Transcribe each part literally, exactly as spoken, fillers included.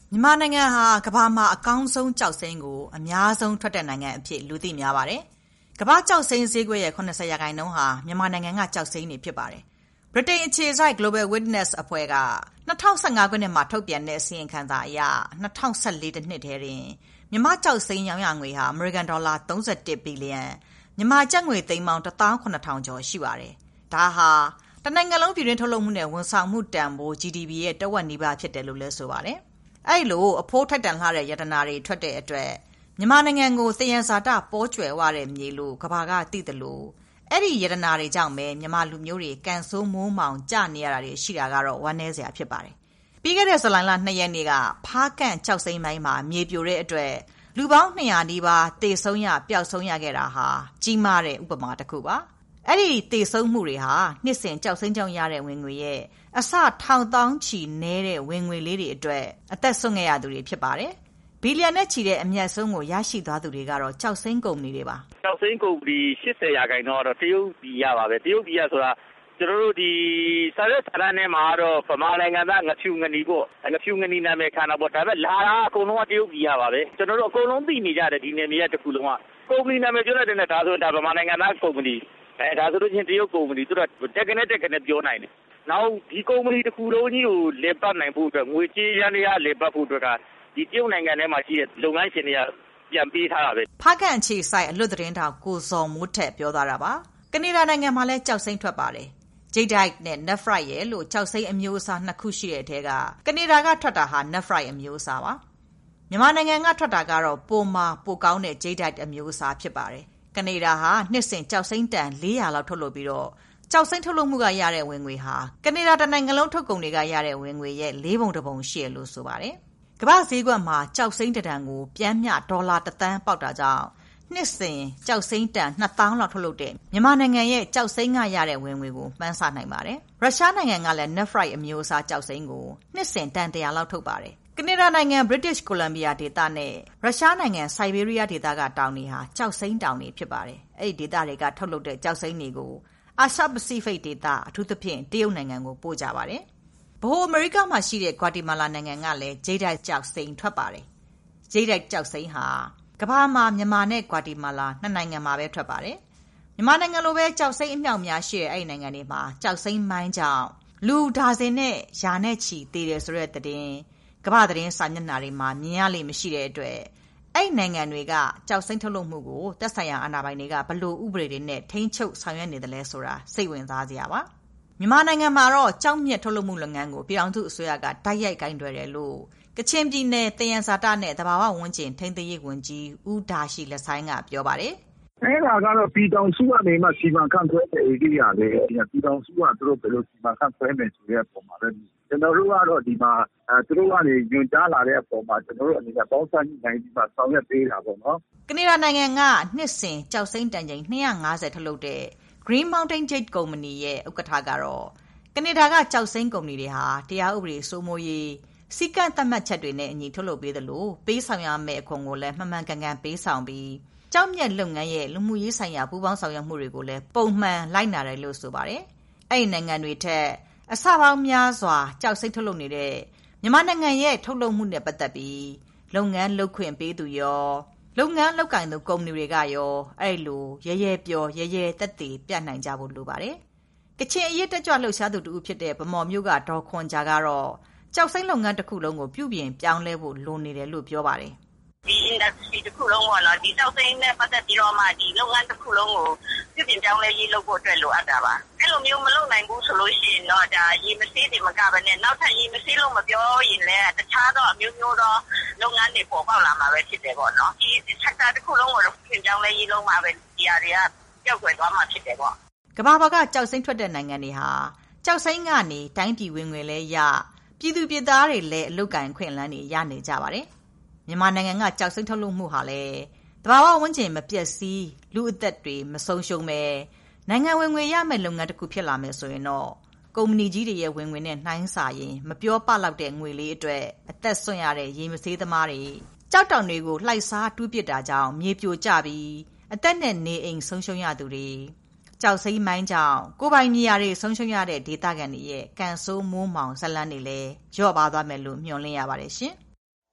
မြန်မာနိုင်ငံဟာကမ္ဘာမှာအကောင်းဆုံးကြောက်စိမ်းကိုအများဆုံးထွက်တဲ့နိုင်ငံအဖြစ်လူသိများပါတယ်။ကမ္ဘာကြောက်စိမ်းဈေးကွက်ရဲ့ ၇၀ ရာခိုင်နှုန်းဟာမြန်မာနိုင်ငံကကြောက်စိမ်းတွေဖြစ်ပါတယ်။ဗြိတိန်အခြေစိုက် Global Witness အဖွဲ့က၂၀၁၅ ခုနှစ်မှာထုတ်ပြန်တဲ့အစီရင်ခံစာအရ၂၀၁၄ တနှစ်ထဲတွင်မြန်မာကြောက်စိမ်းရောင်းရငွေဟာအမေရိကန်ဒေါ်လာ၃၁ဘီလီယံမြန်မာကျပ်ငွေသိန်းပေါင်း၁သောင်းခုနှစ်ထောင်ကျော်ရှိပါတယ်။ဒါဟာတနိုင်ငံလုံးပြည်တွင်းထုတ်လုပ်မှုနဲ့ဝန်ဆောင်မှုတန်ဖိုး ဂျီဒီပီ ရဲ့တဝက်နီးပါးဖြစ်တယ်လို့လည်းဆိုပါတယ်။အဲ့လိုအဖိုးထိုက်တန်လှတဲ့ရတနာတွေထွက်တဲ့အတွက်မြန်မာနိုင်ငံကိုသယံဇာတပေါ်ကျွယ်ဝတဲ့မြေလို့ကဘာကသိတယ်လို့အဲ့ဒီရတနာတွေကြောင့်ပဲမြန်မာလူမျိုးတွေကန်ဆိုးမိုးမောင်ကြနေရတာတွေရှိတာကတော့ဝမ်းနည်းစရာဖြစ်ပါတယ်။ပြီးခဲ့တဲ့ဇူလိုင်လ၂ရက်နေ့ကဖားကန့်ကြောက်စိမ်းပိုင်းမှာမြေပြိုတဲ့အတွက်လူပေါင်း၂၀၀နီးပါးတေဆုံးရပျောက်ဆုံးရခဲ့တာဟာကြီးမားတဲ့ဥပမာတစ်ခုပါ။အဲ့ဒီတေဆုံးမှုတွေဟာနှစ်စဉ်ကြောက်စိမ်းကြောင့်ရတဲ့ဝင်ငွေရဲ့အစထောင်တောင်းချီနေတဲ့ဝင်ငွေလေးတွေအတွက်အသက်ဆုံးခဲ့ရသူတွေဖြစ်ပါတယ်။ဘီလီယံနဲ့ချီတဲ့အမြတ်ဆုံးကိုရရှိသွားသူတွေကတော့ကြောက်စိမ်းကုမ္ပဏီတွေပါ။ကြောက်စိမ်းကုမ္ပဏီ၈၀ရာခိုင်နှုန်းကတော့တရုတ်ပြည်ရပါပဲ။တရုတ်ပြည်ရဆိုတာကျွန်တော်တို့ဒီစာရွက်စာတမ်းထဲမှာတော့ဗမာနိုင်ငံသားငဖြူငနီပေါ့ငဖြူငနီနာမည်ခံတာပေါ့ဒါပေမဲ့လာတာအကုန်လုံးကတရုတ်ပြည်ရပါပဲကျွန်တော်တို့အကုန်လုံးသိနေကြတယ်ဒီနယ်မြေကတစ်ခုလုံးကကုမ္ပဏီနာမည်ပြောလိုက်တဲ့နဲ့ဒါဆိုဒါဗမာနိုင်ငံသားကုမ္ပဏီအဲဒါဆိုလို့ချင်းတရုတ်ကုမ္ပဏီသူတို့တက်ကနေတက်ကနေပြောနိုင်တယ်နောက်ဒီကုမ္ပဏီတစ်ခုလုံးကြီးကိုလေပတ်နိုင်ဖို့အတွက်ငွေကြေးရန်ရလေပတ်ဖို့အတွက်ကဒီတရုတ်နိုင်ငံထဲမှာရှိတဲ့လုပ်ငန်းရှင်တွေကပြန်ပေးထားတာပဲဖားကန့်အခြေစိုက်အလွတ်သတင်းတောက်ကိုဇော်မိုးထက်ပြောသွားတာပါကနေဒါနိုင်ငံမှာလည်းကြောက်စိမ်းထွက်ပါတယ်ဂျိတ်ဒိုက်နဲ့ Nephrite ရဲ့လို့ကြောက်စိမ်းအမျိုးအစားနှစ်ခုရှိတဲ့အထဲကကနေဒါကထွက်တာဟာ Nephrite အမျိုးအစားပါမြန်မာနိုင်ငံကထွက်တာကတော့ပိုမာပိုကောင်းတဲ့ဂျိတ်ဒိုက်အမျိုးအစားဖြစ်ပါတယ်ကနေဒါဟာနှစ်စဉ်ကြောက်စိမ်းတန်၄ရာလောက်ထုတ်လုပ်ပြီးတော့ကြောက်စိမ်းထုတ်လုပ်မှုကရတဲ့ဝင်ငွေဟာကနေဒါတနိုင်ငံလုံးထုတ်ကုန်တွေကရတဲ့ဝင်ငွေရဲ့လေးပုံတစ်ပုံရှိရလို့ဆိုပါတယ်ကမ္ဘာဈေးကွက်မှာကြောက်စိမ်းတန်ကိုပြန်မျှဒေါ်လာတစ်သန်းပေါက်တာကြောင့်နှစ်စဉ်ကြောက်စိမ်းတန်နှစ်သောင်းလောက်ထုတ်လုပ်တဲ့မြန်မာနိုင်ငံရဲ့ကြောက်စိမ်းကရတဲ့ဝင်ငွေကိုမှန်းဆနိုင်ပါတယ်ရုရှားနိုင်ငံကလည်း Nephrite အမျိုးအစားကြောက်စိမ်းကိုနှစ်စဉ်တန်တစ်ရာလောက်ထုတ်ပါတယ်ကနေဒါနိုင်ငံ British Columbia ဒေသနဲ့ရုရှားနိုင်ငံ Siberia ဒေသကတောင်တွေဟာကြောက်စိမ်းတောင်တွေဖြစ်ပါတယ်အဲ့ဒီဒေသတွေကထုတ်လုပ်တဲ့ကြောက်စိမ်းတွေကိုအာရှပစိဖိတ်ဒေသအထူးသဖြင့်တရုတ်နိုင်ငံကိုပို့ကြပါတယ်ဗဟိုအမေရိကမှာရှိတဲ့ Guatemala နိုင်ငံကလည်းဂျိတ်ဒိုက်ကြောက်စိမ်းထွက်ပါတယ်ဂျိတ်ဒိုက်ကြောက်စိမ်းဟာကမ္ဘာမှာမြန်မာနဲ့ Guatemala နှစ်နိုင်ငံမှာပဲထွက်ပါတယ်မြန်မာနိုင်ငံလိုပဲကြောက်စိမ်းအမြောက်များရှိတဲ့အဲ့ဒီနိုင်ငံတွေမှာကြောက်စိမ်းမိုင်းကြောင့်လူဒါဇင်နဲ့ယာနဲ့ချီတည်တယ်ဆိုတဲ့သတင်းကမ္ဘာသတင်းစာမျက်နှာတွေမှာမြင်ရလိမ့်မရှိတဲ့အတွက်အဲ့နိုင်ငံတွေကကြောက်စိမ်းထုတ်လုပ်မှုကိုသက်ဆိုင်ရာအာဏာပိုင်တွေကဘလို့ဥပဒေတွေနဲ့ထိန်းချုပ်ဆောင်ရွက်နေတယ်လဲဆိုတာစိတ်ဝင်စားစရာပါမြန်မာနိုင်ငံမှာတော့ကြောက်မြက်ထုတ်လုပ်မှုလုပ်ငန်းကိုပြည်ထောင်စုအစိုးရကတိုက်ရိုက်ကိုင်တွယ်တယ်လို့ကချင်ပြည်နယ်တယန်ဇာတနဲ့သဘာဝဝန်းကျင်ထိန်းသိမ်းရေးဝန်ကြီးဦးဒါရှိလက်ဆိုင်ကပြောပါတယ်အဲ့ဒါကတော့ပြည်ထောင်စုကနေမှစီမံခန့်ခွဲတဲ့ area လေပြည်ထောင်စုကသူတို့ဘယ်လိုစီမံခန့်ခွဲမယ်ဆိုတဲ့ပုံမှာပဲကျွန်တော်တို့ကတော့ဒီမှာအဲသူတို့ကနေညွှန်ကြားလာတဲ့အပေါ်မှာကျွန်တော်တို့အနေနဲ့ပေါင်းစပ်နိုင်ပြီးမှဆောင်ရွက်ပေးတာပေါ့နော်ကနေဒါနိုင်ငံကနှစ်စဉ်ကြောက်စိမ်းတန်ချိန်၂၅၀ထုတ်လုပ်တဲ့ Green Mountain Jade ကုမ္ပဏီရဲ့ဥက္ကဋ္ဌကတော့ကနေဒါကကြောက်စိမ်းကုမ္ပဏီတွေဟာတရားဥပဒေစိုးမိုးရေးစီကံသတ်မှတ်ချက်တွေနဲ့အညီထုတ်လုပ်ပေးသလိုပေးဆောင်ရမယ့်အခွန်ကိုလည်းမှန်မှန်ကန်ကန်ပေးဆောင်ပြီးကြောက်မြက်လုပ်ငန်းရဲ့လူမှုရေးဆိုင်ရာပူးပေါင်းဆောင်ရွက်မှုတွေကိုလည်းပုံမှန်လိုက်နာတယ်လို့ဆိုပါတယ်။အဲ့ဒီနိုင်ငံတွေထက်အဆပေါင်းများစွာကြောက်စိမ်းထုတ်လုပ်နေတဲ့မြန်မာနိုင်ငံရဲ့ထုတ်လုပ်မှုနဲ့ပတ်သက်ပြီးလုပ်ငန်းလုပ်ခွင့်ပေးသူရောလုပ်ငန်းလုပ်ကိုင်သူကုမ္ပဏီတွေကရောအဲ့လိုရဲရဲပြောရဲရဲတက်တည်ပြနိုင်ကြဖို့လိုပါတယ်။ကချင်အရေးတက်ကြွလှုပ်ရှားသူတူဖြစ်တဲ့ဗမော်မျိုးကဒေါ်ခွန်ဂျာကတော့ကြောက်စိမ်းလုပ်ငန်းတစ်ခုလုံးကိုပြုပြင်ပြောင်းလဲဖို့လိုနေတယ်လို့ပြောပါတယ်ဒီ industry တစ်ခုလုံးပေါ့နော်ဒီကြောက်စိမ်းနဲ့ပတ်သက်ပြီးတော့မှဒီလုပ်ငန်းတစ်ခုလုံးကိုပြုပြင်ပြောင်းလဲရေးလုပ်ဖို့အတွက်လိုအပ်တာပါအဲ့လိုမျိုးမလုပ်နိုင်ဘူးဆိုလို့ရှိရင်တော့ဒါရေမဆေးတွေမကဘဲနဲ့နောက်ထပ်ရေမဆေးလို့မပြောရင်လည်းတခြားသောအမျိုးမျိုးသောလုပ်ငန်းတွေပေါ်ပေါက်လာမှာပဲဖြစ်တယ်ပေါ့နော်ဒီ sector တစ်ခုလုံးကိုပြုပြင်ပြောင်းလဲရေးလုပ်မှာပဲဒီအရာတွေကကြောက်ွယ်သွားမှာဖြစ်တယ်ပေါ့ကမ္ဘာပေါ်ကကြောက်စိမ်းထွက်တဲ့နိုင်ငံတွေဟာကြောက်စိမ်းကနေတိုင်းပြည်ဝင်ငွေလဲရပြည်သူပြည်သားတွေလည်းအလုပ်ကိုင်ခွင့်လန်းတွေရနေကြပါတယ်မြန်မာနိုင်ငံကကြောက်စိမ်းထုတ်လုပ်မှုဟာလည်းတဘာဝဝန်းကျင်မပျက်စီးလူအသက်တွေမဆုံးရှုံးပဲနိုင်ငံဝင်ငွေရမယ့်လုပ်ငန်းတစ်ခုဖြစ်လာမယ်ဆိုရင်တော့ကုမ္ပဏီကြီးတွေရဲ့ဝင်ငွေနဲ့နှိုင်းစာရင်မပြောပလောက်တဲ့ငွေလေးအတွက်အသက်ဆွန့်ရတဲ့ရေမဆေးသမားတွေကြောက်တောင်တွေကိုလှိုက်စားတူးပစ်တာကြောင့်မြေပြိုကျပြီးအသက်နဲ့နေအိမ်ဆုံးရှုံးရသူတွေကြောက်စိမ်းမိုင်းကြောင့်ကိုပိုင်မြေယာတွေဆုံးရှုံးရတဲ့ဒေသခံတွေရဲ့ကန်ဆိုးမိုးမောင်ဇလန်းတွေလည်းကြော့ပါသွားမယ်လို့မျှော်လင့်ရပါတယ်ရှင်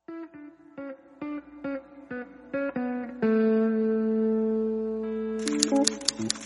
။